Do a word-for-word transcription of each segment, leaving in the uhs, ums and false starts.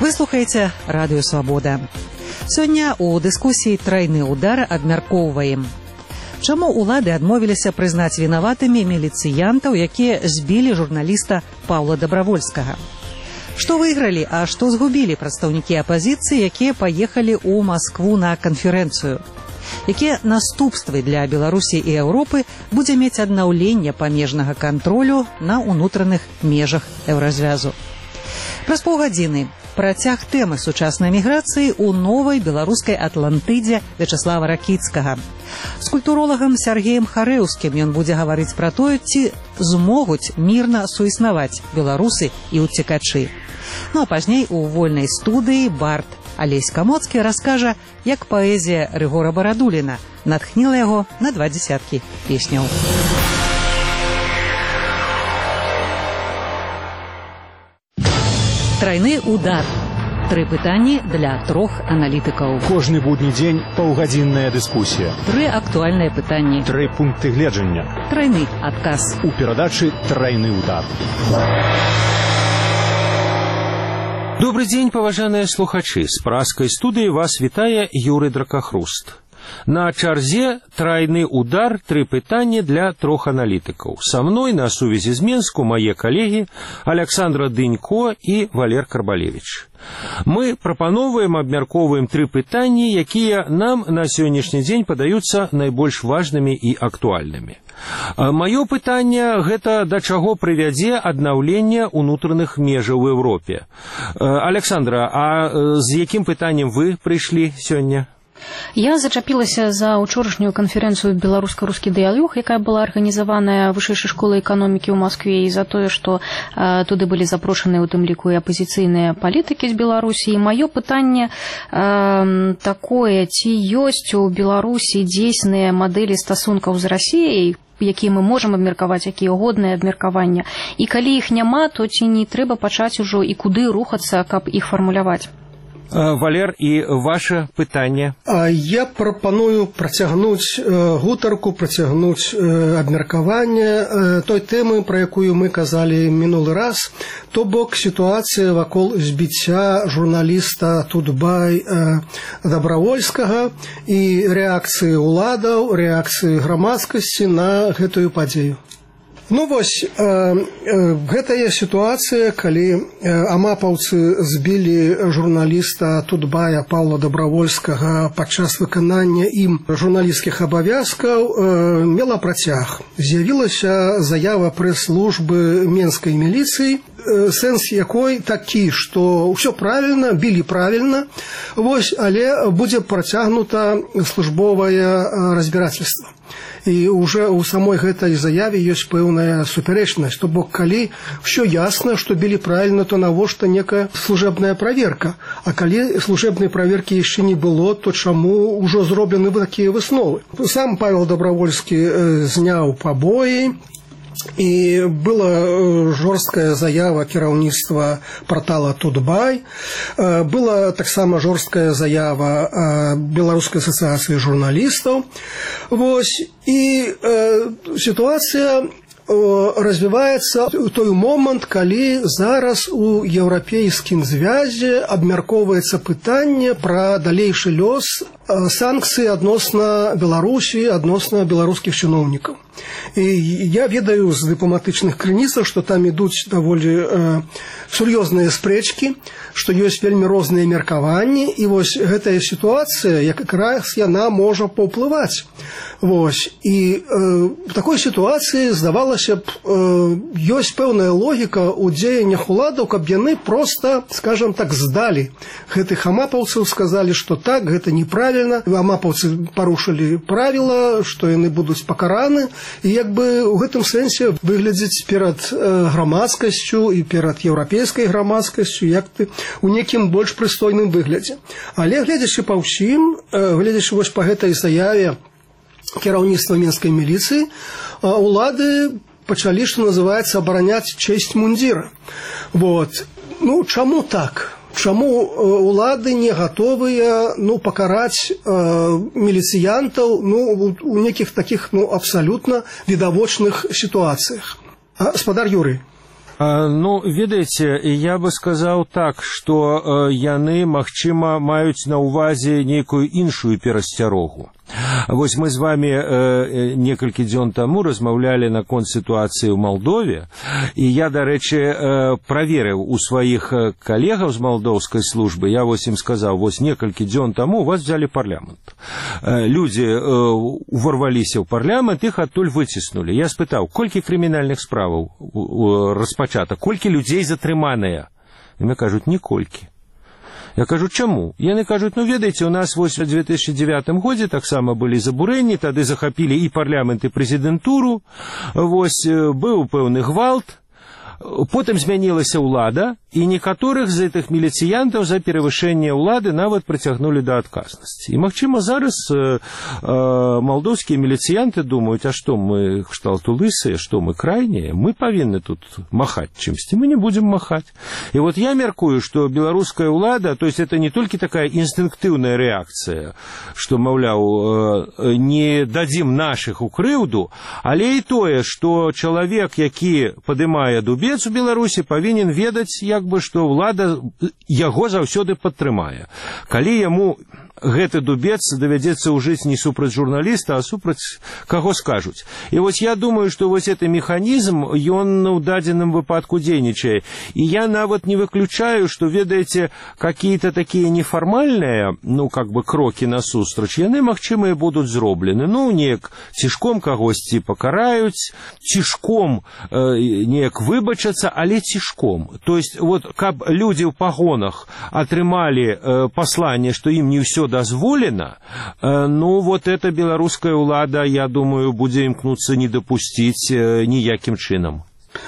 Вы слухаеце радыё Свабода. Сёння у дыскусіі «Трайны удар» абмяркоўваем. Чаму улады адмовіліся прызнаць вінаватымі міліцыянтаў, якія збілі журналіста Паўла Дабравольскага? Што выйгралі, а што згубілі прадстаўнікі апазіцыі, якія паехалі ў Маскву на канферэнцыю? Якія наступствы для Беларусі і Еўропы будзе мець аднаўленне памежнага кантролю на ўнутраных межах еўразвязу? Праз паўгадзіны працяг тэмы сучаснай міграцыі ў новай беларускай Атлантыдзе Вячаслава Ракіцкага. З культуролагам Сергеем Харэўскім ён будзе гаварыць пра тое, ці змогуць мірна суіснаваць беларусы і ўцекачы. Ну а пазней у вольнай студыі бард Алесь Камоцкі раскажа, як паэзія Рыгора Барадуліна натхніла яго на два дзесяткі песняў. Трайны удар. Тры пытанні для трох аналітыкаў. Кожны будні дзень паўгадзінная дыскусія. Тры актуальныя пытанні. Тры пункты гледжання. Трайны адказ. У перадачы «Трайны удар». Добрый дзень, паважаныя слухачы. З празкай студыі вас вітае Юрый Дракахруст. На чарзе «Трайны удар», тры пытанні для трох аналітыкаў. Са мной на сувязі з Менску мае калегі Александра Дынько і Валер Карбалевич. Мы прапаноўваем, абмяркоўваем тры пытанні, якія нам на сённяшні дзень падаюцца найбольш важнымі і актуальнымі. Маё пытанне гэта да чаго прывядзе аднаўленне ўнутраных межаў у Еўропе. Александра, а з якім пытаннем вы прыйшлі сёння? Я зачапілася за учорашнюю канферэнцыю «Беларуска-рускі дыялог», якая была арганізаваная вышэйшай школай эканомікі ў Маскве, і за тое, што э, туды былі запрошаныя ў тым ліку і апазіцыйныя палітыкі з Беларусі. І маё пытанне э, такое, ці ёсць у Беларусі дзейсныя мадэлі стасункаў з Расіяй, якія мы можам абмеркаваць, якія годныя абмеркавання. І калі іх няма, то ці не трэба пачаць ужо і куды рухацца, каб іх фармуляваць? Валер, і ваше пытанне? Я прапаную працягнуць гутарку, працягнуць абмеркаванне той тэмы, пра якую мы казалі мінулы раз, то бок сітуацыя вакол збіцця журналіста Тутбай Дабравольскага і рэакцыі ўладаў, рэакцыі грамадскасці на гэтую падзею. Ну вось, э, э, гэтая сітуацыя, калі э, амапаўцы збілі журналіста Тутбая Паўла Дабравольскага падчас выканання ім журналісцкіх абавязкаў, э, мела працяг. З'явілася заява прэс-службы менскай міліцыі, э, сэнс якой такі, што ўсё правільна, білі правільна, вось, але будзе працягнута службовае разбірательства. І ўжо ў самой гэтай заяве ёсць пэўная супярэчнасць. То бок, калі ўсё ясна, што білі правільна, то навошта некая служебная праверка. А калі служебнай праверкі яшчэ не было, то чаму ўжо зроблены такія высновы? Сам Павел Дабравольскі э, зняў пабоі, і была жорсткая заява кіраўніцтва партала Тутбай, была таксама жорсткая заява Беларускай асацыяцыі журналістаў. Вось, і э, сітуацыя развіваецца ў той момант, калі зараз у еўрапейскім звязе абмяркоўваецца пытанне пра далейшы лёс санкцый адносна Беларусі, адносна беларускіх чыноўнікаў. І я ведаю з дыпламатычных крыніцаў, што там ідуць даволі э, сур'ёзныя спрэчкі, што ёсць вельмі розныя меркаванні, і вось гэтая сітуацыя, якраз яна можа паўплываць. Вось, і э, в такой сітуацыі, здавалася б, э, ёсць пэўная логіка ў дзеяннях уладаў, каб яны проста, скажам так, здалі гэтых амапаўцаў, сказалі, што так, гэта неправільна, амапаўцы парушылі правіла, што яны будуць пакараны, і як бы ў гэтым сэнсе выглядзець перад э, грамадскасцю і перад еўрапейскай грамадскасцю як ты у некім больш прыстойным выглядзе. Але гледзячы па ўсім, э, гледзячы вось па гэтай заяве кіраўніцтва менскай міліцыі, улады пачалі, што называецца, абараняць чэсць мундзіра. Вот. Ну, чаму так? Чаму улады не гатовыя, ну, пакараць э, міліцыянтаў, ну, у некіх такіх, ну, абсалютна відавочных сітуацыях? Гаспадар Юрый. Ну, ведаеце, я бы сказаў так, што яны, магчыма, маюць на ўвазе нейкую іншую перасцярогу. Вось мы з вами э, некалькі дзён таму размаўлялі наконт сітуацыі ў Малдове, і я, дарэчы, э, праверыў у сваіх калегаў з малдоўскай службы, я вось ім сказаў, вось некалькі дзён таму вас взяли парламент. Э, людзі э, уварваліся ў парламент, іх адтуль выціснулі. Я спытаў, колькі крымінальных справаў распачата, колькі людзей затрыманыя? І мне кажуць, ніколькі. Я кажу, чаму? Яны кажуць, ну, ведаеце, у нас вось у две тысячи девятым годзе таксама былі забурэнні, тады захапілі і парламент, і прэзідэнтуру, вось быў пэўны гвалт, потым змянілася ўлада, і некаторых з гэтых міліцыянтаў за перавышэнне ўлады нават прыцягнулі да адказнасці. І, магчыма, зараз э, э, малдоўскія міліцыянты думаюць, а што, мы кшталту лысыя, што мы крайнія, мы павінны тут махаць чымсьці, мы не будзем махаць. І вот я мяркую, што беларуская ўлада, то есть это не толькі такая інстынктыўная рэакцыя, што, маўляў, э, не дадзім нашых у крыўду, але і тое, што чалавек, які падымае дубец у Беларусі, павінен ведаць, як бы, што ўлада яго заўсёды падтрымае. Калі яму гэты дубец давядзецца ўжыць не супраць журналіста, а супраць каго скажуць. І вось я думаю, што вось гэты механізм, ён у дадзеным выпадку дзейнічае. І я нават не выключаю, што, ведаеце, какие-то такие неформальныя, ну, как бы, крокі насустрач, яны, магчымыя, будуць зроблены. Ну, неяк цішком кагосьці пакараюць, цішком э, неяк выбачацца, але цішком. То есть, вот, каб людзі ў пагонах атрымалі э, пасланне, што ім не ўсё дазволена, э, ну, вот эта беларуская ўлада, я думаю, будзе імкнуцца не дапусціць э, ніякім чынам.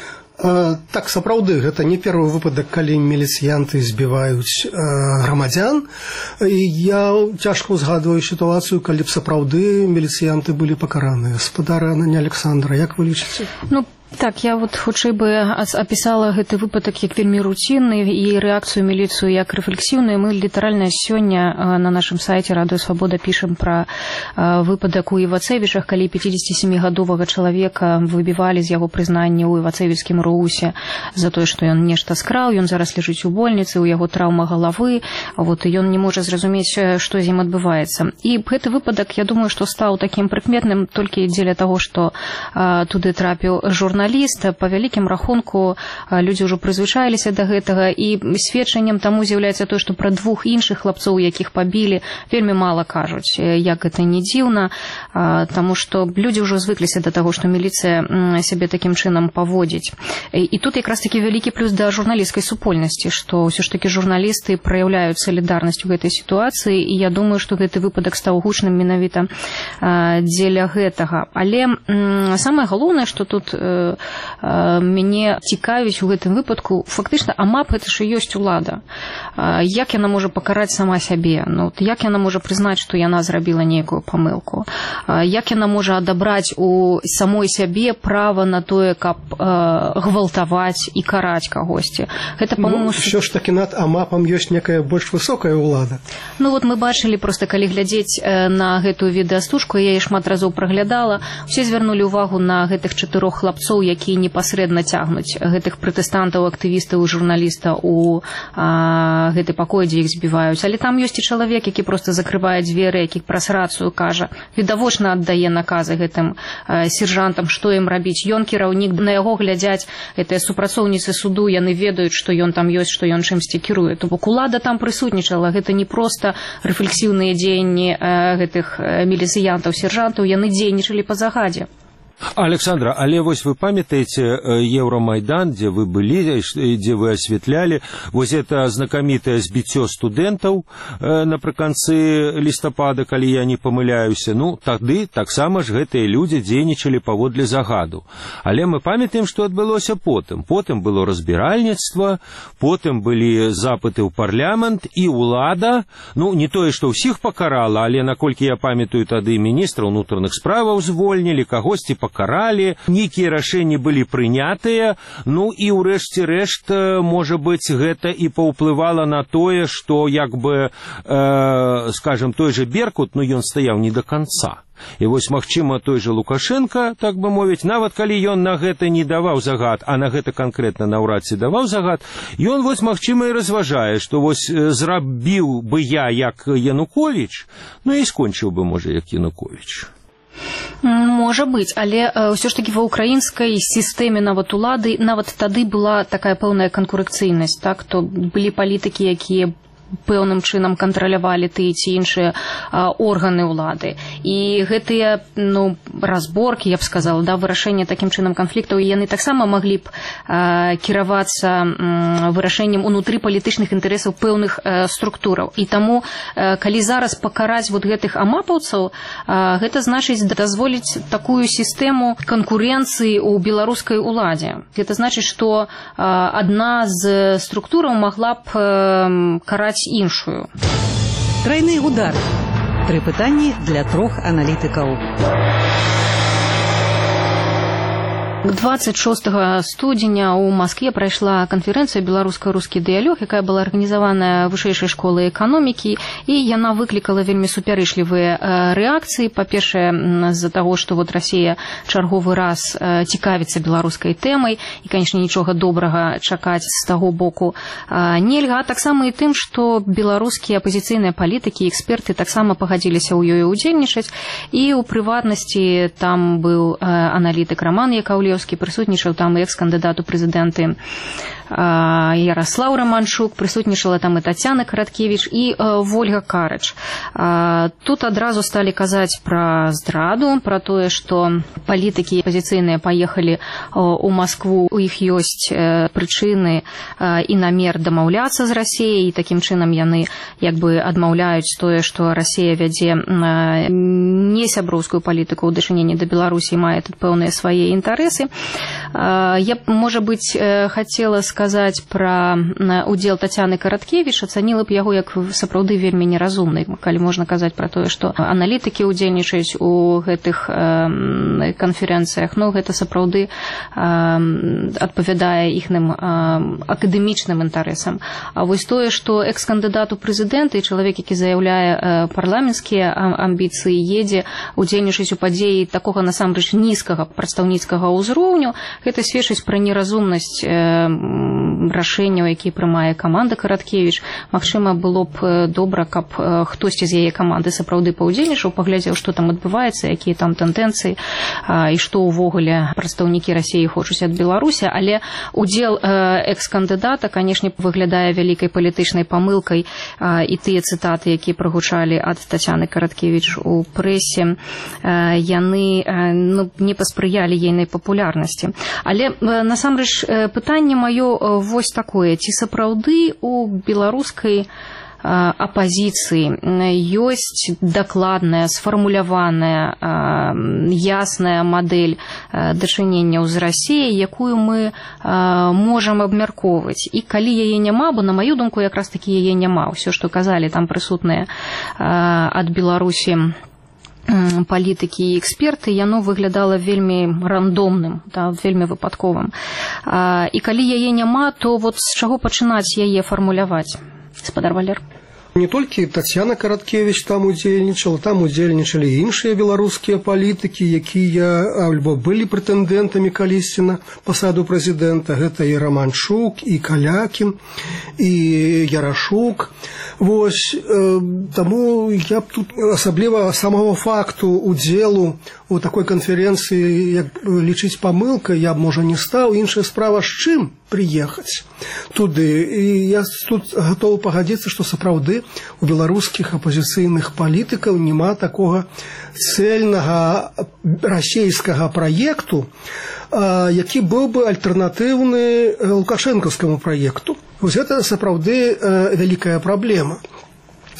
Так, сапраўды, гэта не першы выпадак, калі міліцыянты збіваюць э, грамадзян. І я цяжка ўзгадваю сітуацыю, калі б сапраўды міліцыянты былі пакараныя. Спадара Аня Александра, як вы лічыце? Ну, так, я вот хутчэй бы апісала гэты выпадак як вельмі руцінны і рэакцыю міліцыю як рэфлексіўную. Мы літаральна сёння на нашым сайце Радыё Свабода пішам пра выпадак у Івацевічах, калі пяцідзесяцісямігадовага чалавека выбівалі з яго прызнання ў івацевіцкім роусе за тое, што ён нешта скраў, ён зараз ляжыць у больніцы, у яго траўма галавы, вот, і ён не можа зразумець, што з ім адбываецца. І гэты выпадак, я думаю, што стаў такім прыкметным толькі дзеля таго, што а, туды трапіў журналіст. Па вялікім рахунку людзі ўжо прызвычаіліся да гэтага, і сведчаннем таму з'яўляецца тое, што пра двух іншых хлапцоў, якіх пабілі, вельмі мала кажуць, як гэта не дзіўна, таму што людзі ўжо звыкліся да таго, што міліцыя сябе такім чынам паводзіць. І тут якраз такі вялікі плюс да журналісцкай супольнасці, што ўсё ж такі журналісты праяўляюць салідарнасць у гэтай сітуацыі, і я думаю, што гэты выпадак стаў гучным менавіта дзеля гэтага. Але самае галоўнае, што тут мяне цікавіць у гэтым выпадку, фактычна, АМАП гэта ж і ёсць улада. Як яна можа пакараць сама сябе? Ну, як яна можа прызнаць, што яна зрабіла нейкую памылку? Як яна можа адабраць у самой сябе права на тое, каб гвалтаваць і караць кагосьці? Гэта, Ну, па-моему, ўсё ж такі над АМАПам ёсць некая больш высокая ўлада. Ну, вот мы бачылі, проста калі глядзець на гэтую відэастужку, я яе шмат разоў праглядала, усе звярнулі ўвагу на гэтых чатырох хлапцоў, якія непасрэдна цягнуць гэтых пратэстантаў, актывістаў і журналіста ў а, гэты пакой, дзе іх збіваюць. Але там ёсць і чалавек, які проста закрывае дзверы, які праз рацыю кажа, відавочна аддае наказы гэтым а, сержантам, што ім рабіць. Ён кіраўнік, на яго глядзяць гэтыя супрацоўніцы суду, яны ведаюць, што ён там ёсць, што ён чымсьці кіруе. То бок улада там прысутнічала, гэта не проста рэфлексіўныя дзеянні а, гэтых міліцыянтаў, сержантаў, яны дзейнічалі па загадзе. Александра, але вось вы памятаеце Еўрамайдан, дзе вы былі, дзе вы асвятлялі, вось это знакамітае збіццё студэнтаў напрыканцы лістапада, калі я не памыляюся. Ну, тады таксама ж гэтыя людзі дзейнічалі паводле загаду. Але мы памятаем, што адбылося потым. Потым было разбіральніцтва, потым былі запыты ў парламент, і ўлада, ну, не тое, што ўсіх пакарала, але, наколькі я памятаю, тады міністра ўнутраных справаў звольнілі, кагосьці пакаралі, пакаралі, нейкія рашэнні былі прынятыя, ну і ўрэшце рэшт, можа быць, гэта і паўплывала на тое, што як бы, э, скажем, той же Беркут, ну ён стаяў не до конца. І вось, магчыма, той же Лукашенко, так бы мовіць, нават калі ён на гэта не даваў загад, а на гэта канкрэтна наўрад ці даваў загад, ён вось, магчыма, і разважае, што вось зрабіў бы я як Януковіч, ну і скончыў бы, можа, як Януковіч. Можа быць, але ўсё ж такі ва ўкраінскай сістэме нават улады нават тады была такая пэўная канкурэнцыйнасць, так, то былі палітыкі, якія пэўным чынам кантралявалі тыя ці іншыя органы ўлады. І гэтыя, ну, разборкі, я б сказала, да, вырашэнне такім чынам канфліктаў, яны таксама маглі б а, кіравацца м, вырашэннем унутры палітычных інтарэсаў пэўных а, структураў. І таму, а, калі зараз пакараць вот гэтых амапаўцаў, а, гэта значыць дазволіць такую сістэму канкурэнцыі ў беларускай уладзе. Гэта значыць, што а, адна з структураў магла б а, караць іншую. Трайны удар. Тры пытанні для трох аналітыкаў. двадцать шостага студзеня ў Маскве прайшла канферэнцыя «Беларуска-рускі дыялог», якая была арганізаваная вышэйшай школай эканомікі, і яна выклікала вельмі супярэчлівыя рэакцыі. Па-першае, з-за таго, што вот Расія чарговы раз цікавіцца беларускай тэмай, і, канечне, нічога добрага чакаць з таго боку нельга, а таксама і тым, што беларускія апазіцыйныя палітыкі і эксперты таксама пагадзіліся ў ёй удзельнічаць, і ў прыватнасці там быў аналітык Роман Яковлев, прысутнічаў там і экс-кандыдат у прэзідэнты Ярослаў Романчук, прысутнічала там і Тацяна Караткевіч і Вольга Карыч. Тут адразу сталі казаць пра здраду, пра тое, што палітыкі апазіцыйныя паехалі ў Маскву, у іх ёсць прычыны і намер дамаўляцца з Расіяй, і такім чынам яны як бы адмаўляюць тое, што Расія вядзе не сяброўскую палітыку ў дачыненні да Беларусі, мае тут пэўныя свае інтарэсы. Я, можа быць, хацела сказаць пра удзел Тацяны Караткевіч, ацаніла б яго як сапраўды вельмі неразумны, калі можна казаць пра тое, што аналітыкі удзельнічаюць у гэтых канферэнцыях, ну, гэта сапраўды адпавядае іхным акадэмічным інтарэсам. А вось тое, што экс-кандыдат у прэзідэнты і чалавек, які заяўляе парламенцкія амбіцыі, едзе удзельнічаць у падзеі такога насамрэч нізкага прадстаўніцкага ўзроўню, гэта сведчыць пра неразумнасць рашэнняў, якія прымае каманда Караткевіч. Магчыма, было б добра, каб хтосьці з яе каманды сапраўды паўдзельнічаў, паглядзеў, што там адбываецца, якія там тэндэнцыі і што ўвогуле прадстаўнікі Расіі хочуць ад Беларусі, але удзел экс-кандыдата, канешне, выглядае вялікай палітычнай памылкай, і тыя цытаты, якія прагучалі ад Тацяны Караткевіч у прэсе, яны, ну, не паспрыялі ейнай папулярнасці. Але насамрэч пытанне маё вось такое: ці сапраўды у беларускай апазіцыі ёсць дакладная, сфармуляваная, ясная мадэль дачыненняў з Расіяй, якую мы можам абмяркоўваць. І калі яе няма, бо на маю думку якраз такі яе няма, ўсё, што казалі там прысутныя ад Беларусі палітыкі і эксперты, яно выглядала вельмі рандомным, да, вельмі выпадковым. І калі яе няма, то вот з чаго пачынаць яе фармуляваць? Гаспадар Валер. Не толькі Тацяна Караткевіч там удзельнічала, там удзельнічалі іншыя беларускія палітыкі, якія альбо былі прэтэндэнтамі калісьці на пасаду прэзідэнта. Гэта і Романчук, і Калякін, і Ярашук. Вось, э, таму я б тут асабліва самого факту удзелу у такой канферэнцыі, як лічыць памылкай, я б, можа, не стаў. Іншая справа, з чым прыехаць туды. І я тут гатовы пагадзіцца, што сапраўды у беларускіх апазіцыйных палітыкаў няма такога цельнага расійскага праекту, які быў бы альтэрнатыўны лукашэнкаўскаму праекту. Вось гэта сапраўды вялікая праблема.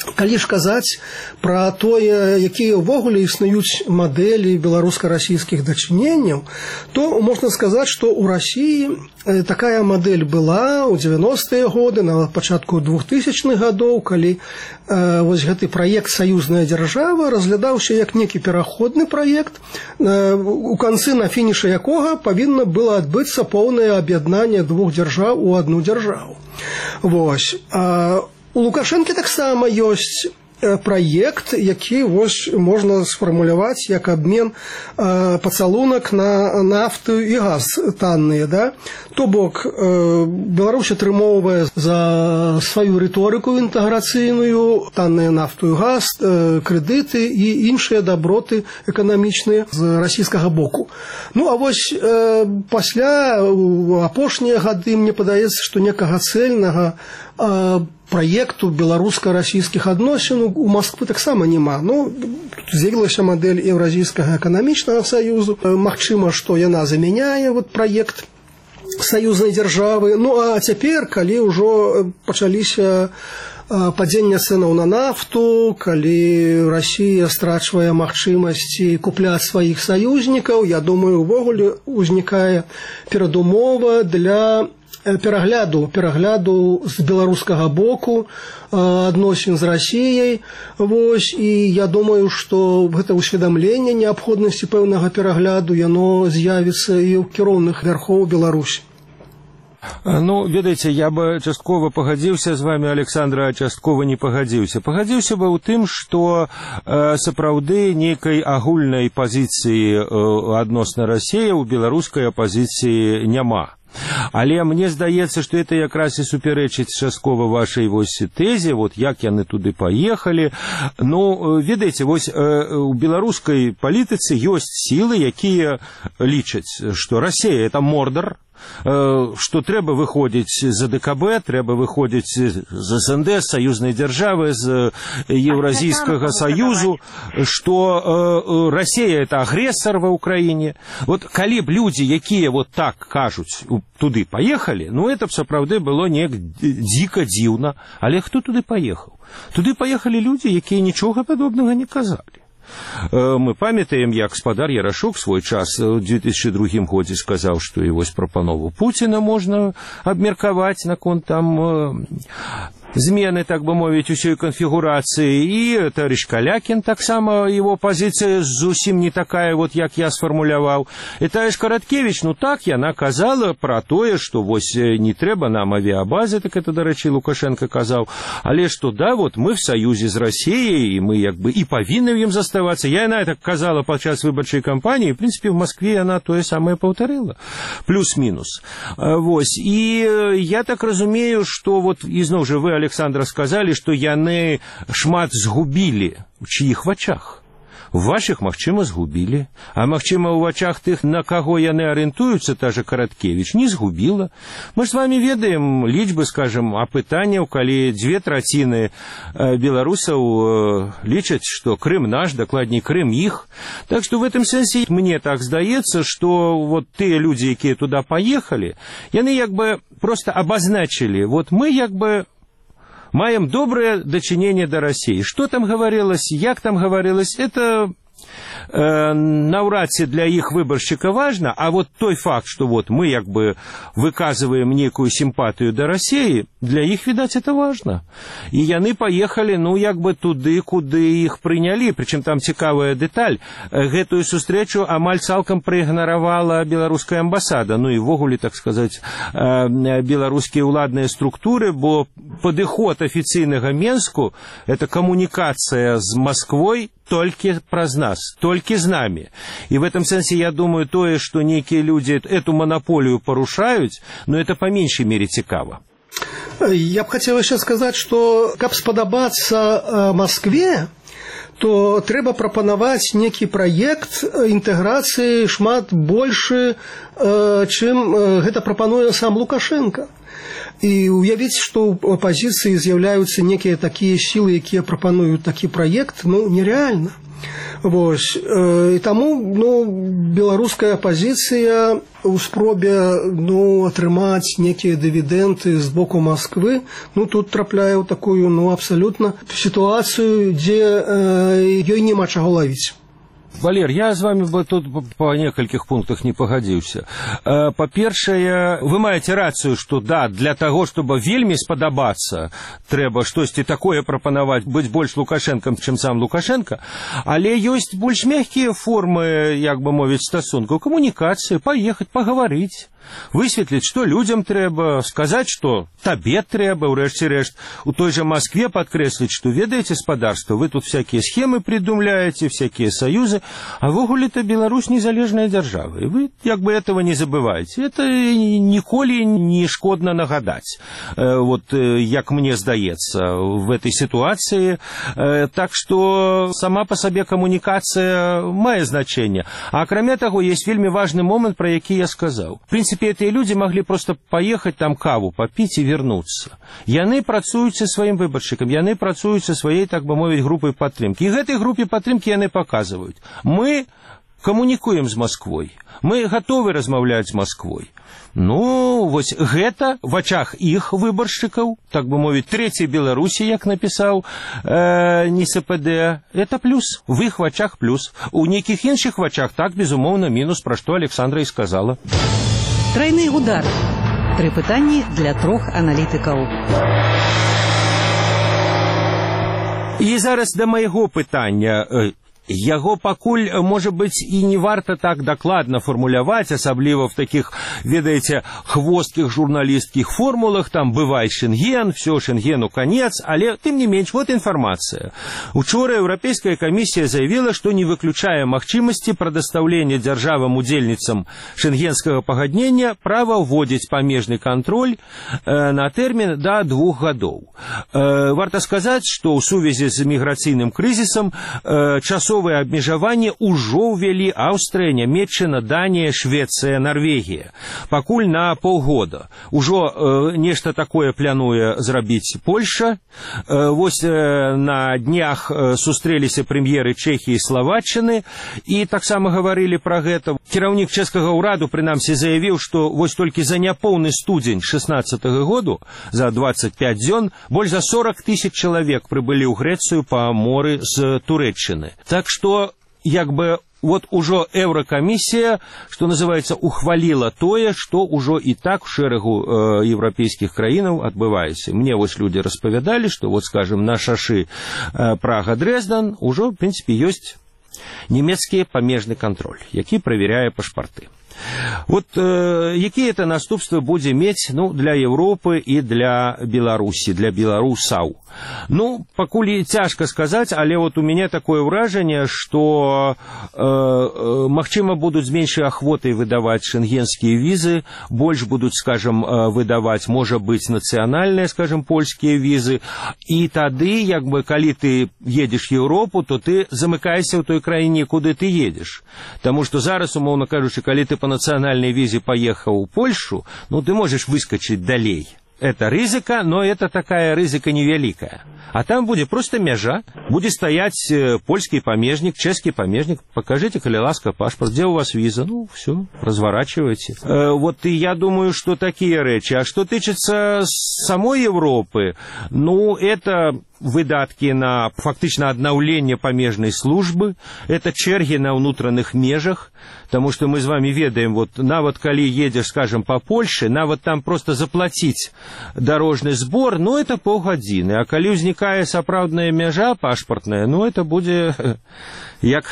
Калі ж казаць пра тое, якія ўвогуле існуюць мадэлі беларуска-расійскіх дачыненняў, то можна сказаць, што ў Расіі такая мадэль была ў дзевяностыя годы, на пачатку двухтысячных гадоў, калі э, вось гэты праект «Саюзная дзяржава» разглядаўся як некі пераходны праект, э, у канцы на фінішы якога павінна было адбыцца поўнае аб'яднанне двух дзяржаў у адну дзяржаву. Вось. А у Лукашэнкі таксама ёсць праект, які вось можна сфармуляваць як абмен э, пацалунак на нафту і газ танныя, да? То бок э, Беларусь атрымоўвае за сваю рыторыку інтэграцыйную танныя нафту і газ, э, крэдыты і іншыя даброты эканамічныя з расійскага боку. Ну а вось э, пасля апошнія гады мне падаецца, што некага цэльнага э, праекту беларуска-расійскіх адносін у Масквы таксама няма. Ну, з'явілася мадэль Еўразійскага эканамічнага саюзу. Магчыма, што яна замяняе вот праект саюзнай дзяржавы. Ну, а цяпер, калі ўжо пачаліся падзення цэнаў на нафту, калі Расія страчвае магчымасці купляць сваіх саюзнікаў, я думаю, увогуле узнікае перадумова для перагляду, перагляду з беларускага боку адносін з Расіяй. Вось, і я думаю, што гэта ўсведамленне неабходнасці пэўнага перагляду, яно з'явіцца і ў кіроўных вярхоў Беларусі. Ну, ведаеце, я бы часткова пагадзіўся з вами, Александра, а часткова не пагадзіўся. Пагадзіўся бы ў тым, што э, сапраўды нейкай агульнай пазіцыі э, адносна Расіі ў беларускай апазіцыі няма. Але мне здаецца, што это якраз і супярэчыць часткова вашай вось тэзе, вот як яны туды паехалі. Ну, ведаеце, вось у беларускай палітыцы ёсць сілы, якія лічаць, што Расія это мордар, што трэба выходзіць з АДКБ, трэба выходзіць з СНД, з саюзнай дзяржавы, з Еўразійскага саюзу, што Расія это агрэсар ва ўкраіне. Вот калі б людзі, якія вот так кажуць, туды паехалі, ну это б сапраўды было неяк дзіка дзіўна. Але хто туды паехаў? Туды паехалі людзі, якія нічога падобнага не казалі. Мы памятаем, як спадар Ярашук свой час у две тысячи другім годзе сказаў, што і вось прапанову Пуціна можна абмеркаваць наконт там змены, так бы мовіць, усёй канфігурацыі. І товарищ Калякін таксама, его пазіцыя зусім не такая, вот як я сфармуляваў. І товарищ Караткевич, ну так, яна казала пра тое, што вось не трэба нам авіабазы, так это, дарэчы, Лукашенко казаў, але што да, вот мы в саюзе з Расіяй, і мы як бы і павінны ў ім заставацца. Я яна так казала падчас выбарчай кампаніі, в прынцыпе, в Маскве яна тое самае паўтарыла. Плюс-мінус. Вось. І я так разумею, што вот, ізноў жа вы, Александра, сказалі, што яны шмат згубілі. У чыіх вачах? В ваших, магчыма, згубілі. А магчыма, у вачах тых, на каго яны арыентуюцца, та же Караткевич, не згубіла. Мы ж з вами ведаем лічбы, скажем, апытанняў, калі дзве траціны беларусаў лічаць, што Крым наш, дакладней, Крым іх. Так што в этом сэнсе мне так здаецца, што вот тыя людзі, якія туда паехалі, яны як бы просто абазначылі, вот мы як бы маем доброе дачыненне да Расіі. Што там гаварылася, як там гаварылася, это э, наўрад ці для іх выбаршчыка важна, а вот той факт, што вот мы як бы выказываем некую сімпатыю да Расіі, для іх, відаць, это важна. І яны паехалі, ну, як бы туды, куды іх прынялі. Прычым там цікавая дэталь. Гэтую сустрэчу амаль цалкам праігнаравала беларуская амбасада, ну і ввогуле, так сказаць, беларускія ўладныя структуры, бо падыход афіцыйнага Менску – это камунікацыя з Масквой толькі праз нас, толькі з намі. І в этом сэнсе, я думаю, тое, што нейкія людзі эту манаполію парушаюць, но это па меншай мере цікава. Я б хацеў яшчэ сказаць, што каб спадабацца Маскве, то трэба прапанаваць некі праект інтэграцыі шмат большы, чым гэта прапануе сам Лукашенко. І уявіць, што ў апазіцыі з'яўляюцца некія такія сілы, якія прапануюць такі праект, ну, нереальна. Вось. І таму ну, беларуская апазіцыя у спробе ну, атрымаць некія дывідэнты з боку Масквы, ну, тут трапляе ў такую ну, абсалютна сітуацыю, дзе э, ёй няма чаго лавіць. Валер, я з вами бы тут по некалькіх пунктах не пагадзіўся. Па-першае, вы маеце рацыю, што да, для таго, чтобы вельмі спадабацца, трэба штосьці такое прапанаваць, быць больш Лукашэнкам, чым сам Лукашенко, але ёсць больш мягкія формы, як бы мовіць, стасункаў, камунікацыі, паехаць, пагаварыць, высветліць, што людзям трэба, сказаць, што табе трэба, урэшце рэшт, у той жа Москве падкрэсліць, што ведаеце, спадарства, вы тут всякія схемы придумляеце, всякія саюзы, а вогуле-то Беларусь незалежная дзяржава, і вы як бы этого не забываеце. Это ніколі не шкодна нагадаць, вот як мне здаецца, в этой ситуации. Так что сама по сабе камунікацыя мае значэнне. А акрамя таго, есть вельмі важны момент, про які я сказаў. В принципе, эти люди могли просто поехать там каву попить и вернуться. Яны працуюць са сваім выбаршчыкам, яны працуюць са сваёй, так бы мовіць, групай падтрымкі. І гэтай групе падтрымкі яны паказваюць. Мы камунікуем з Москвой, мы гатовы размаўляць з Москвой. Ну, вось гэта в ачах іх выбаршчыкаў, так бы мовіць, трэцяй Беларусі, як напісаў э, НСПД, это плюс, в іх вачах плюс. У нейкіх іншых вачах так, безумоўна, мінус, пра што Александра і сказала. Трайны удар. Тры пытанні для трох аналітыкаў. І зараз да майго пытання. Яго пакуль, можа быць, і не варта так дакладна фармуляваць, асабліва в такіх, ведаеце, хвосткіх журналісткіх формулах, там бывай Шенген, все Шенгену конец, але тым не менш, вот информация. Учора Еўрапейская камісія заявила, что не выключае магчымасці прадастаўлення дзяржавам-удзельніцам шенгенскага пагаднення права ўводзіць памежны контроль э, на тэрмін до двух гадоў. Э, варта сказаць, што ў сувязі з міграцыйным крызісам э, часовыя абмежаванні ўжо ўвялі Аўстрыя, Нямецчына, Данія, Швецыя, Норвегія. Пакуль на полгода. Ужо э, нешта такое плануе зрабіць Польша. Э, вось э, на днях э, сустрэліся прэм'еры Чэхіі і Словаччыны і таксама гаварылі пра гэта. Кіраўнік чэшскага ўраду прынамсі заявіў, што вось толькі за няпоўны студзень шэснаццатага году, за двадцать пять дзён, больш за сорок тысяч чалавек прыбылі ў Грэцыю па моры з Турэччыны. Так что, як бы, вот ужо Еўракамісія, что называется, ухвалила тое, что ужо и так в шэрагу э, еўрапейскіх краінаў адбываецца. Мне вось люди распавядалі, что вот, скажем, на шашы э, Прага-Дрэздан ужо, в принципе, ёсць немецкі памежны контроль, які праверяе пашпарты. Вот э, якія это наступствы будзе мець, ну, для Европы и для Беларусі, для беларусаў. Ну, пакуль цяжка сказаць, але вот у меня такое ўражанне, што э, э, магчыма будуць з меншай ахвотай выдаваць шенгенскія візы, больш будуць, скажем, выдаваць, можа быць, нацыянальныя, скажем, польскія візы, і тады, як бы, калі ты едзеш в Европу, то ты замыкаешься ў той краіне, куды ты едзеш. Таму што зараз, умоўна кажучы, калі ты по национальной визе поехал в Польшу, ну, ты можешь выскочить далей. Это рызыка, но это такая рызыка невеликая. А там будет просто мяжа, будет стоять польский памежник, чешский памежник. Покажите, коли ласка, паспорт, где у вас виза? Ну, все, разворачивайте. Э, вот и я думаю, что такие речи. А что тычется самой Европы, ну, это выдатки на фактично аднаўленне памежнай службы, это чэргі на ўнутраных межах, потому что мы с вами ведаем, вот нават калі едешь, скажем, по Польше, нават там просто заплатить дорожный сбор, ну, это полгадзіны, а калі ўзнікае сапраўдная мяжа пашпартная, ну, это будзе як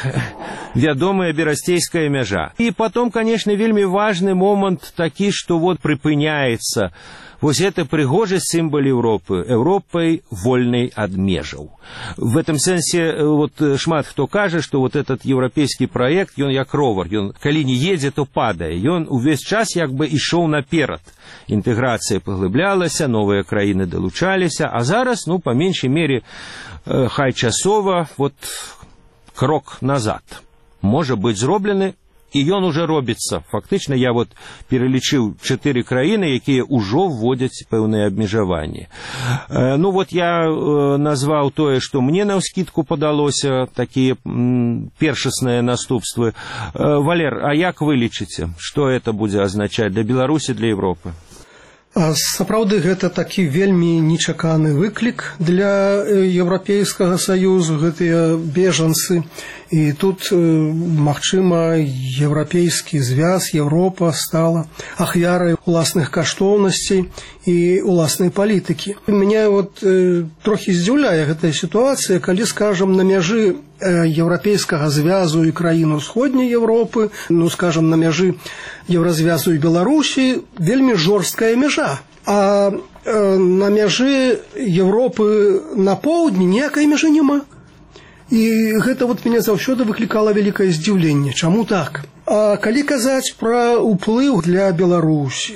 вядомая берасцейская мяжа. И потом, конечно, вельмі важный момент такі, что вот прыпыняется вот это прыгожий символ Европы, Европой вольной от межаў. В этом сенсе вот шмат хто кажа, что вот этот европейский проект, он як ровар, он калі не едзе, то падае, он увесь час як бы ішоў наперад. Интеграция поглыблялася, новые краіны долучаліся, а зараз, ну, по меньшей мере, хай часова, вот крок назад. Может быть зроблены, і ён уже робіцца. Фактычна я вот пералічыў чатыры краіны, якія ўжо вводзяць пэўныя абмежаванні. Ну вот я назваў тое, што мне наўскідку падалося, такія першасныя наступствы. Валер, а як вы лічыце, што это будзе азначаць для Беларусі, для Европы? Сапраўды, гэта такі вельмі нечаканы выклік для Еўрапейскага саюзу, гэтыя бежанцы. І тут, магчыма, еўрапейскі звяз, Еўропа стала ахвярай уласных каштоўнасцей і уласнай палітыкі. Мяне вот трохі здзіўляе гэтая сітуацыя, калі, скажам, на мяжы еўрапейскага звязу і краін усходняй Еўропы, ну, скажам, на мяжы еўразвязу і Беларусі вельмі жорсткая мяжа. А на мяжы Еўропы на поўдні ніякай мяжы няма. І гэта вот мяне заўсёды выклікала вялікае здзіўленне. Чаму так? А калі казаць пра ўплыў для Беларусі,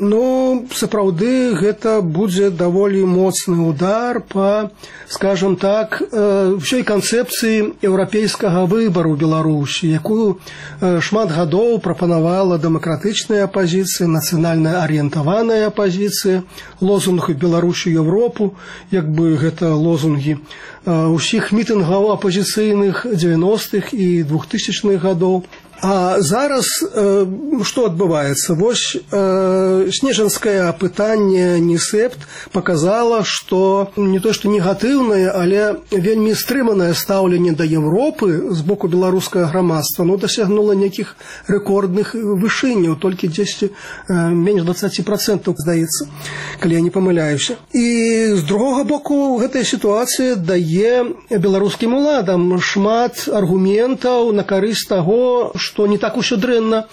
ну, сапраўды, гэта будзе даволі моцны удар па, скажам так, ўсёй канцэпцыі еўрапейскага выбару Беларусі, якую шмат гадоў прапанавала дэмакратычная апазіцыя, нацыянальна арыентаваная апазіцыя, лозунг «Беларусі Еўропу», як бы гэта лозунгі усіх мітынгаў апазіцыйных дзевяностых і двухтысячных гадоў. А зараз э, што адбываецца? Вось э, снежанскае апытанне НІСЭПТ паказала, што не то што негатыўнае, але вельмі стрыманае стаўленне да Еўропы з боку беларускага грамадства, ну, дасягнула нейкіх рэкордных вышыняў, толькі дзесьці э, менш дваццаць працэнтаў, здаецца, калі я не памыляюся. І з другога боку, гэтая сітуацыя дае беларускім уладам шмат аргументаў на карысць таго, што не так усё дрэнна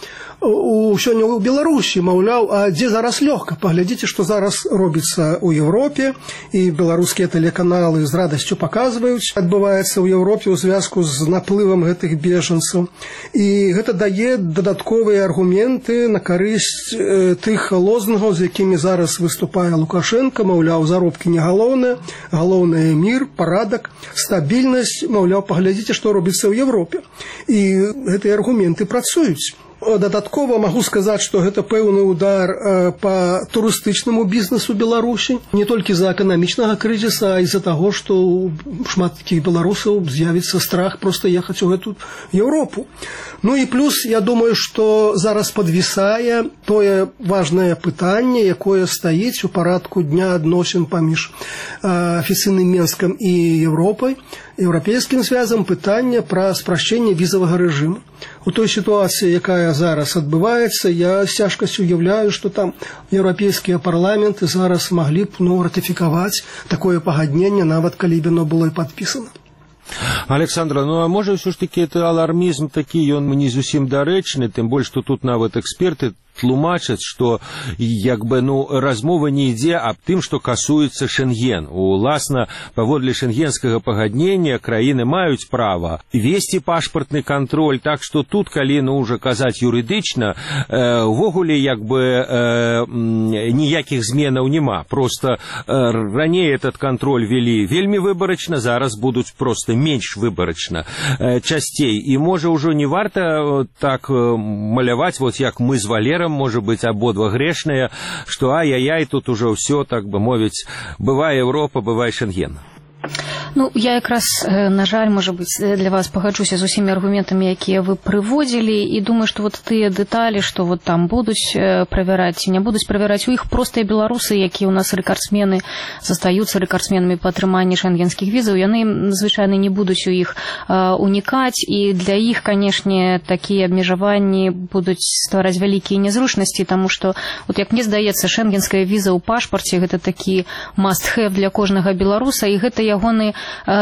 у сёння ў Беларусі, маўляў, а дзе зараз лёгка? Паглядзіце, што зараз робіцца ў Еўропе, і беларускія тэлеканалы з радасцю паказваюць, адбываецца ў Еўропе ў звязку з наплывам гэтых бежанцаў. І гэта дае дадатковыя аргументы на карысць э, тых лозунгаў, з якімі зараз выступае Лукашенко, маўляў, заробкі не галоўнае, галоўнае мір, парадак, стабільнасць, маўляў, паглядзіце, што робіцца ў Еўропе. І гэтыя аргументы працуюць. Дадаткова магу сказаць, што гэта пэўны удар э, па турыстычнаму бізнесу Беларусі, не толькі з-за эканамічнага крызіса, а і з-за таго, што шмат такіх беларусаў з'явіцца страх проста ехаць у гэту Еўропу. Ну і плюс, я думаю, што зараз падвісае тое важнае пытанне, якое стаіць у парадку дня адносін паміж э, афіцыйным Менскам і Еўропай, еўрапейскім звязам, пытанне пра спрашчэнне візавага рэжыму. У той сітуацыі, якая зараз адбываецца, я з цяжкасцю уяўляю, што там еўрапейскія парламенты зараз маглі б, ну, ратыфікаваць такое пагадненне, нават калі б яно было і падпісана. Александра, ну а можа ўсё ж такі это алармізм такі, ён не зусім дарэчны, тым больш, што тут нават эксперты тлумачаць, што як бы, ну, размова не ідзе аб тым, што касуецца Шенген. Уласна, паводле шенгенскага пагаднення краіны маюць права весці пашпартны кантроль, так што тут, калі, ну, уже казаць юрыдычна, э, увогуле, як бы, э, ніякіх зменаў няма. Просто э, раней этот кантроль вели вельмі выбарачна, зараз будуць просто менш выбарачна, э, часцей. І можа ўжо не варта э, так э, маляваць, вот як мы з Валером, может быть, ободва грешные, что ай-яй-яй, тут уже все, так бы мовить, бывай Европа, бывай Шенген. Ну, я якраз, на жаль, можа быць, для вас пагаджуся з усімі аргументамі, якія вы прыводзілі, і думаю, што вот тыя дэталі, што вот там будуць правяраць ці не будуць правяраць, у іх простыя беларусы, якія ў нас рэкардсмены, застаюцца рэкардсменамі па атрыманні шенгенскіх візаў, яны, звычайна, не будуць у іх унікаць, і для іх, канешне, такія абмежаванні будуць ствараць вялікія нязручнасці, таму што, вот як мне здаецца, шенгенская віза ў пашпарце – гэта такі must-have для кожнага беларуса, і гэта ягоны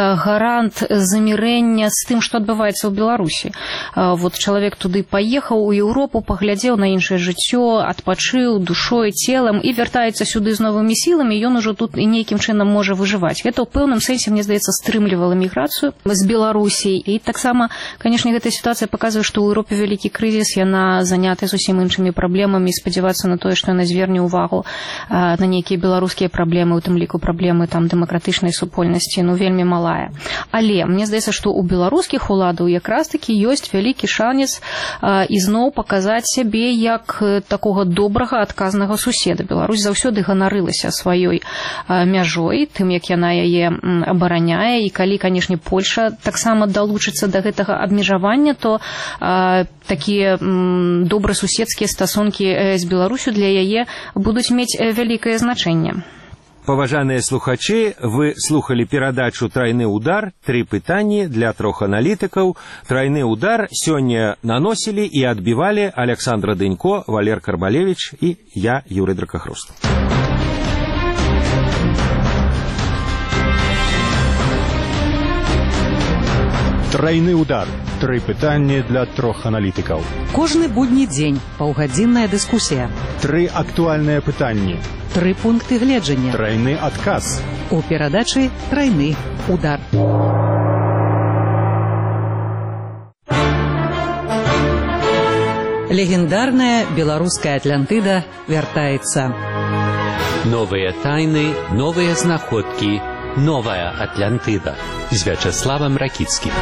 гарант замірэння з тым, што адбываецца ў Беларусі. Вот чалавек туды паехаў у Еўропу, паглядзеў на іншае жыццё, адпачыў душой, целам і вяртаецца сюды з новымі сіламі, ён ужо тут і нейкім чынам можа выжываць. Гэта ў пэўным сэнсе, мне здаецца, стрымлівала міграцыю з Беларусі. І таксама, канешне, гэтая сітуацыя паказвае, што ў Еўропе вялікі крызіс, яна занята зусім іншымі праблемамі, спадзявацца на тое, што яна зверне ўвагу на нейкія беларускія праблемы, у тым ліку праблемы там дэмакратычнай супольнасці, ну, вельмі вельмі малая. Але мне здаецца, што ў беларускіх уладаў якраз такі ёсць вялікі шанец ізноў паказаць сябе як такога добрага адказнага суседа. Беларусь заўсёды ганарылася сваёй мяжой, тым як яна яе абараняе, і калі, канешне, Польша таксама далучыцца да гэтага абмежавання, то такія добрасуседскія стасункі з Беларусю для яе будуць мець вялікае значэнне. Паважаныя слухачы, вы слухали перадачу «Трайны удар». Тры пытанні для трох аналітыкаў. «Трайны удар» сёння наносілі і адбівалі Александра Дынько, Валер Карбалевич і я, Юрый Дракахруст. Трайны удар. Тры пытанні для трох аналітыкаў. Кожны будні дзень паўгадзінная дыскусія. Тры актуальныя пытанні. Тры пункты гледжання. Трайны адказ. У перадачы «Трайны удар». Легендарная беларуская Атлантыда вяртаецца. Новыя тайны, новыя знаходкі, новая Атлантыда з Вячеславам Ракіцкім.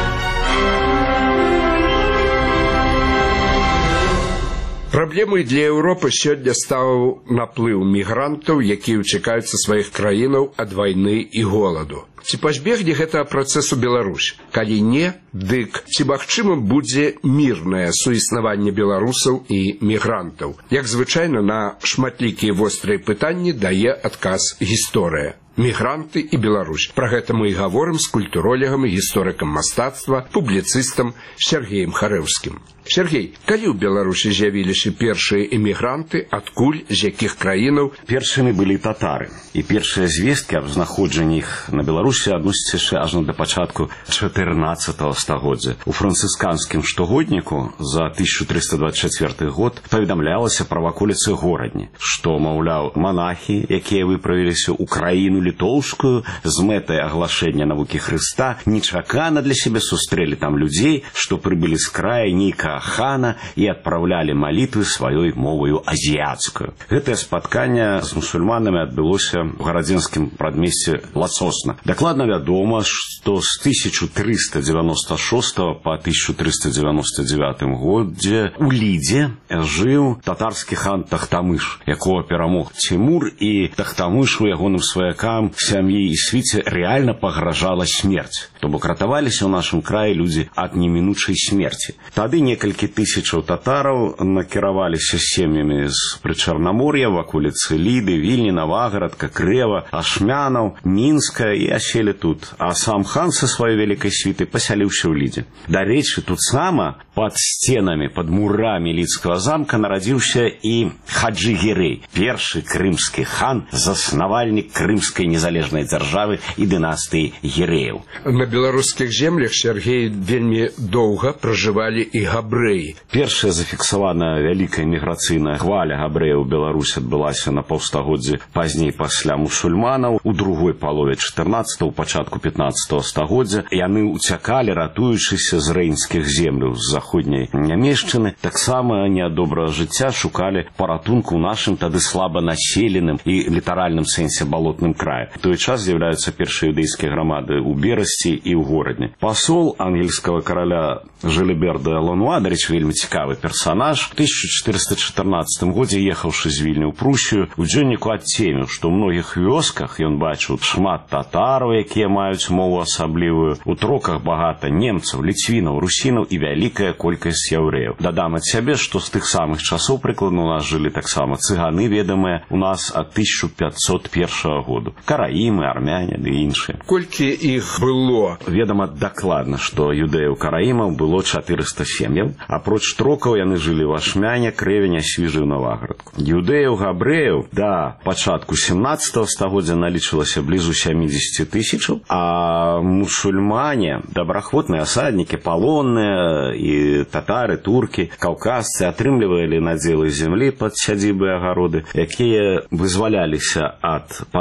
Праблемай для Еўропы сёння стаў наплыў мігрантаў, якія ўцякаюць са сваіх краінаў ад вайны і голаду. Ці пазбегне гэтага працэсу Беларусь? Калі не, дык ці магчымым будзе мірнае суіснаванне беларусаў і мігрантаў? Як звычайна, на шматлікія вострыя пытанні дае адказ гісторыя. Мігранты і Беларусь. Пра гэта мы і гаворым з культуролегам і гісторыкам мастацтва, публіцыстам Сергеем Харэўскім. Сергей, калі ў Беларусі з'явіліся першыя эмігранты, адкуль, з якіх краінаў? Першымі былі татары. І першыя звесткі аб знаходжанні іх на Беларусі адносяцца яшчэ ажно да пачатку чатырнаццатага стагоддзя. У францысканскім штогодніку за тысяча трыста дваццаць чацвёрты год паведамлялася пра ваколіцы горадні, што, маўляў, манахі, якія выправіліся ў краіну літоўскую з мэтай аглашэння навукі Хрыста, нечакана для сябе сустрэлі там людзей, што прыбылі з края нейкага хана і адпраўлялі малітвы сваёй моваю азіяцкую. Гэтае спатканне з мусульманамі адбылося ў гарадзенскім прадмесці Лацосна. Дакладна вядома, што з тысяча трыста дзевяноста шостага па тысяча трыста дзевяноста дзевятым годзе у Лідзе жыў татарскі хан Тахтамыш, якога перамог Цімур, і Тахтамышу, ягоным сваякам, сям'і і свіце рэальна пагражала смерць. То бок ратаваліся ў нашым краі людзі ад немінучай смерці. Тады некалькі тысячаў татараў накіраваліся сем'ямі з Прычарнамор'я, ваколіцы Ліды, Вільні, Навагарадка, Крэва, Ашмянаў, Мінска і аселі тут. А сам хан са сваёй вялікай світай пасяліўся ў Лідзе. Дарэчы, тут сама пад сценамі, пад мурамі Лідскага замка нарадзіўся і Хаджы Гірэй, першы крымскі хан, заснавальнік крымскай незалежнай дзяржавы і дынастыі Гірэяў. На беларускіх землях, Сергей, вельмі доўга пражывалі і габрэі. Першая зафіксаваная вялікая міграцыйная хваля габрэяў у Беларусі адбылася на паўстагоддзі пазней пасля мусульманаў. У другой палове чатырнаццатага, у пачатку пятнаццатага стагоддзя яны ўцякалі, ратуючыся з рэйнскіх земляў, з заходняй нямешчыны. Таксама нядобрага жыцця шукалі паратунку ў нашым тады слаба населеным і літаральным сэнсе балотным краі. В той час з'яўляюцца першыя юдэйскія грамады ў Берасці і ў горадні. Пасол ангельскага караля Жыліберда Лануа, дарэчы, вельмі цікавы персанаж, у тысяча чатырыста чатырнаццатым годзе, ехаўшы з Вільні ў Прусію, у дзённіку адцеміў, што ў многіх вёсках ён бачыў шмат татараў, якія маюць мову асаблівую, у троках багата немцаў, ліцвінаў, русінаў і вялікая колькасць яўрэяў. Дадам ад сябе, што з тых самых часоў прыкладна у нас жылі таксама цыганы, ведамыя у нас ад тысяча пятьсот першага году. Караімы, армяне ды іншыя. Колькі іх было? Ведама дакладна, што юдэяў-караімаў было чатырыста сем'яў, апроч трокаў яны жылі ў Ашмяне, Крэвені, Свіжы, Навагарадку. Юдэяў-габрэяў да пачатку сямнаццатага стагоддзя налічвалася блізу сямідзесяці тысячаў, а мусульмане, добраахвотныя асаднікі, палонныя і татары, туркі, каўказцы атрымлівалі надзелы зямлі пад сядзібы і агароды, якія вызваляліся ад падаткаў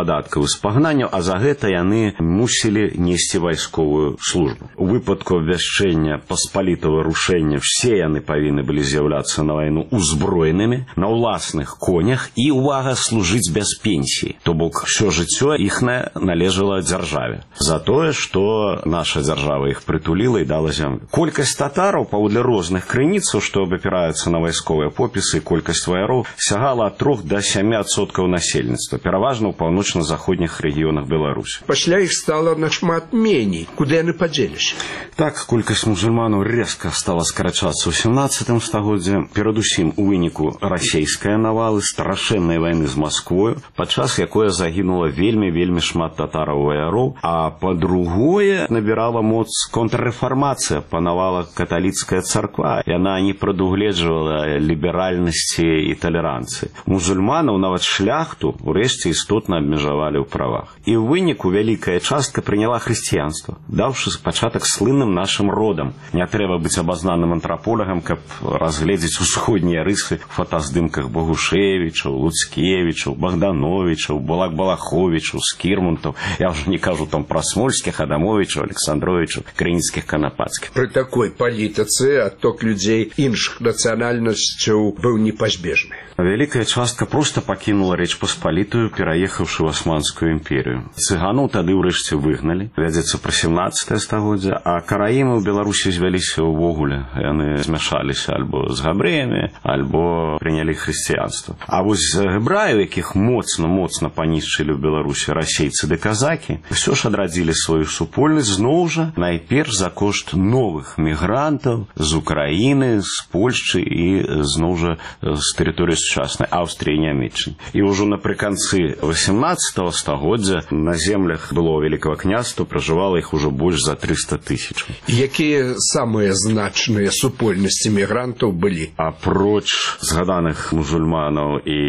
з пагнанняў, а за гэта яны мусілі несці вайсковую службу. У выпадку абвяшчэння паспалітага рушэння все яны павінны былі з'яўляцца на вайну узброенымі, на ўласных конях і, увага, служыць без пенсіі. То бок, ўсё жыццё іхнае належала дзяржаве. За тое, што наша дзяржава іх прытуліла і дала зямлю. Колькасць татараў, паводле розных крыніцаў, што абапіраюцца на вайсковыя попісы, і колькасць ваяроў сягала ад трох да сямі адсоткаў насельніцтва, пераважна ў паўночна-заходніх рэгіёнах Беларусі. Пасля іх стала нашмат меней. Куды яны падзеліся? Так, колькасць мусульманаў резка стала скарачацца ў сямнаццатым стагоддзі, перадусім у выніку расейскай навалы, страшэннай вайны з Масквою, падчас якой загінула вельмі-вельмі шмат татараў-ваяроў, а па-другое, набірала моц контррэфармацыя, панавала каталіцкая царква. Яна не прадугледжвала ліберальнасці і талеранцыі. Мусульманаў, нават шляхту, урэшце істотна абмежавалі ў правах. І ў выніку вялікая частка прыняла хрысціянства, даўшы пачатак слынным нашым родам. Не трэба быць абазнаным антраполягам, каб разгледзець усходнія рысы ў фотаздымках Богушевічаў, Луцкевічаў, Богдановичаў, Балак-Балаховічаў, Скірмунтаў. Я ўжо не кажу там пра Смольскіх, Адамовічаў, Александровічаў, Крыніцкіх, Канапацкіх. Пры такой палітыцы адток людзей іншых нацыянальнасцяў быў непазбежны. Вялікая частка проста пакінула Рэч Паспалітую, пераехаўшы ў Асманскую імперію. Цыганаў тады ўрэшце выгналі, вядзецца пра сямнаццатае стагоддзе, а караімы ў Беларусі звяліся ўвогуле. Яны змяшаліся альбо з габрэямі, альбо прынялі хрысціянства. А вось гебраев, якіх моцна-моцна панішчылі ў Беларусі расейцы ды казакі, ўсё ж адрадзілі сваю супольнасць зноў жа найперш за кошт новых мігрантаў з Украіны, з Польшчы і зноў жа з тэрыторыі сучаснай Аўстрыі і Нямецчыны. І ўжо напрыканцы васямнаццатага стагоддзя на землях былого Вялікага княства пражывала іх ужо больш за трыста тысяч. Якія самыя значныя супольнасці мігрантаў былі? Апроч згаданых мусульманаў і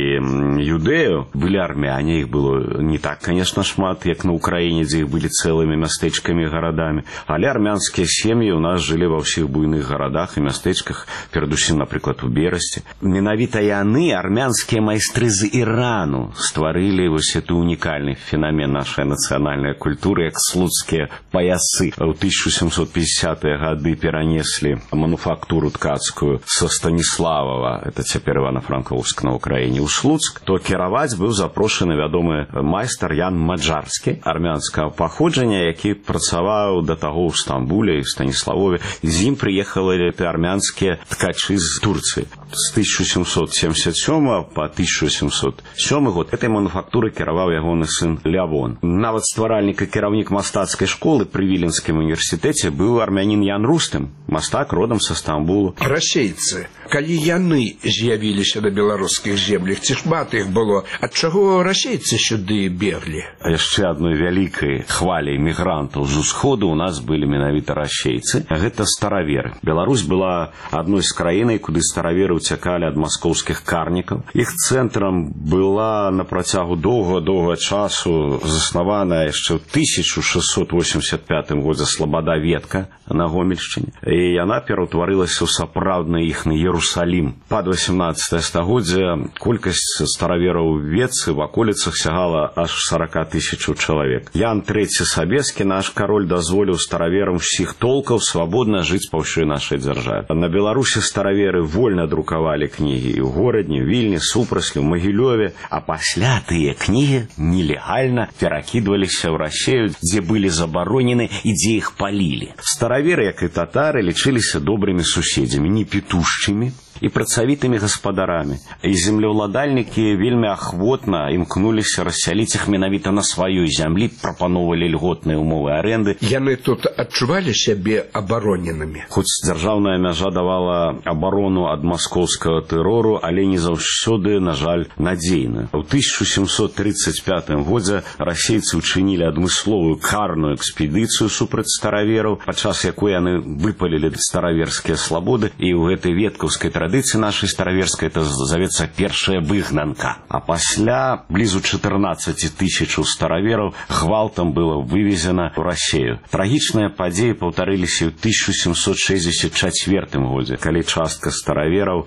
юдэяў былі армяне, іх было не так, конечно, шмат, як на Украіне, дзе іх былі цэлымі мястэчкамі і гарадамі, але армянскія сем'і ў нас жылі ва ўсіх буйных гарадах і мястэчках, перадусім, напрыклад, у Берасці. Менавіта яны, армянскія майстры з Ірану, стварылі вось гэты унікальны фенамен нашай нацыянальнай культуры, як слуцкія паясы. У тысяча сямсот пятидесятые гады перанеслі мануфактуру ткацкую са Станіславова, это цяпер Івано-Франкоўск на Украіне, ў Слуцк, то кіраваць быў запрошаны вядомы майстар Ян Маджарскі, армянскага паходжання, які працаваў да таго ў Стамбуле і Станіславове. З ім прыехалі армянскія ткачы з Турцыі. З тысяча сямсот семьдесят сёмага па тысяча сямьсот сёмы год этой мануфактуры кіраваў ягоны сын Лявон. Нават стваральнік і кіраўнік мастацкай школы пры Віленскім універсітэце быў армянін Ян Рустым, мастак родам са Стамбулу. Расейцы, калі яны з'явіліся на беларускіх землях, ці шмат іх было, ад чаго расейцы сюды беглі? А яшчэ адной вялікай хваляй мігрантаў з усходу у нас былі менавіта расейцы. Гэта стараверы. Беларусь была адной з краінай, куды стараверы уцякалі ад маскоўскіх карнікаў. Іх цэнтрам была на працягу доўга-доўга часу заснаваная яшчэ ў тысяча шэсцьсот восемьдесят пятым годзе Слабада-Ветка на Гомельшчыне. І яна пераўтварылася ў сапраўдны іхны Иерусалим. Пад васямнаццатае стагоддзе колькасць старавераў Ветцы в аколіцах сягала аж сорок тысяч чалавек. Ян трэці Сабескі, наш кароль, дазволіў стараверам усіх толкаў свабодна жыць па ўсёй нашай дзяржаве. На Беларусі стараверы вольна друкавалі кнігі і ў горадні, Вільні, Супраслі, Магілёве, а пасля тыя кнігі нелегальна перакідваліся ў Расею, дзе былі забаронены і дзе іх палілі. Стараверы, як і татары, лічыліся добрымі суседзямі, не петушчымі і працавітымі гаспадарамі. І землеўладальнікі вельмі ахвотна імкнуліся рассяліць іх менавіта на сваёй зямлі, прапаноўвалі льготныя ўмовы арэнды. Яны тут адчувалі сябе абароненымі. Хоць дзяржаўная мяжа давала абарону ад маскоўскага тэрору, але не заўсёды, на жаль, надзейна. У тысяча сямьсот тридцать пятым годзе расейцы ўчынілі адмысловую карную экспедыцыю супраць старавераў, падчас якой яны выпалілі стараверскія слабоды, і ў гэтай веткаўскай традыцыі нашай стараверскай это завецца першая выгнанка. А пасля блізу чатырнаццаць тысяч старавераў гвалтам было вывезена ў Расею. Трагічныя падзеі паўтарыліся ў тысяча сямьсот шэсцьдесят чацвёртым годзе, калі частка старавераў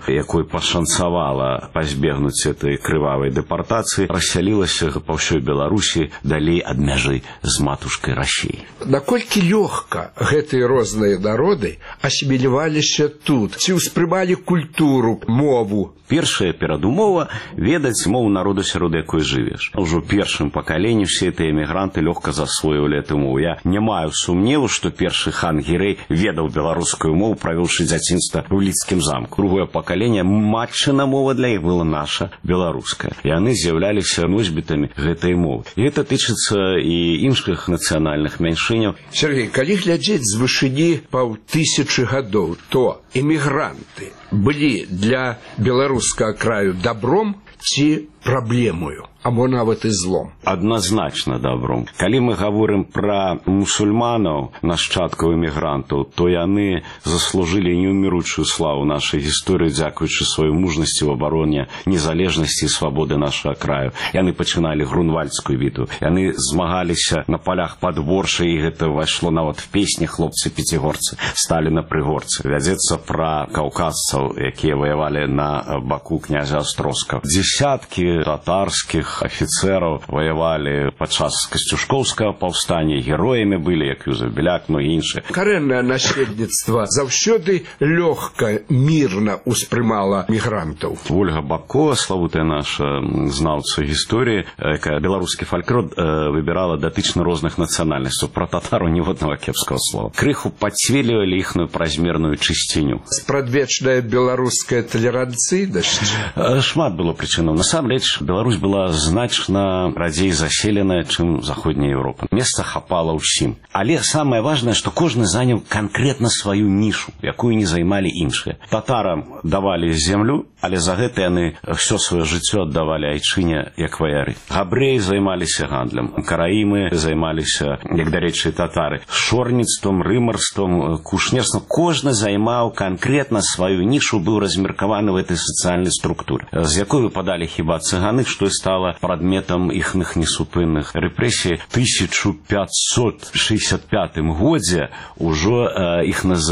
якой пашанцавала пазбегнуць этой крывавай дэпартацыі, рассялілася па ўсёй Беларусі далей ад мяжы з матушкай Расіяй. Наколькі лёгка гэтыя розныя народы асіміляваліся тут, ці ўспрымалі культуру, мову? Першая перадумова ведаць мову народу, сярод якой жывеш. Ужо першым пакаленні все гэтыя эмігранты лёгка засвоівалі эту мову. Я не маю сумневу, што першы хан Гірэй ведаў беларускую мову, правёўшы дзяцінства ў Лідскім замку. Другое пакаленне, матчына мова для іх была наша, беларуская. Яны з'яўляліся носьбітамі гэтай мовы. І гэта тычыцца і іншых нацыянальных меншыняў. Сергей, калі глядзець з вышыні паўтысячы гадоў, то эмігранты былі для беларускага краю добром ці праблемою, або нават і злом? Адназначна добром. Калі мы гаворым пра мусульманаў, нашчадкаў эмігрантаў, то яны заслужылі неўміручую славу нашай гісторыі, дзякуючы сваёй мужнасці ў абароне незалежнасці і свабоды нашага краю. Яны пачыналі Грунвальдскую бітву, яны змагаліся на палях пад Воршай, і гэта ўвайшло нават в песні хлопцы-пяцігорцы, сталі на прыгорцы. Вядзецца пра каўказцаў, якія ваявалі на баку князя Астроскага. Дзесяткі татарскіх афіцэраў ваявалі падчас касцюшкоўскага паўстання, героямі былі, як Юзеф Беляк, ну і іншыя. Карэннае насельніцтва заўсёды лёгка, мірна ўспрымала мігрантаў. Ольга Бабкова, славутая наша знаўца гісторыі, якая беларускі фальклор выбірала датычна розных нацыянальнасцяў. Пра татару ніводнага кепскага слова. Крыху падцвілівалі іхную празмерную чысціню. Спрадвечная беларуская талеранцыйнасць? Шмат было прычынаў. Насамрэч, Беларусь была значна радзей заселеная, чым заходняя Еўропа. Месца хапала ўсім. Але самае важнае, што кожны заняў канкрэтна сваю нішу, якую не займалі іншыя. Татарам давалі зямлю, але за гэта яны ўсё сваё жыццё аддавалі айчыне як ваяры. Габрэі займаліся гандлем, караімы займаліся, як, дарэчы, татары, шорніцтвам, рымарствам, кушнерствам. Кожны займаў канкрэтна сваю нішу, быў размеркаваны в этой сацыяльнай структуры, з якой выпадалі хіба цыганы, што і стала прадметам іхных несупынных рэпрэсій. тысяча пятьсот шестьдесят пятым годзе ўжо іх называлі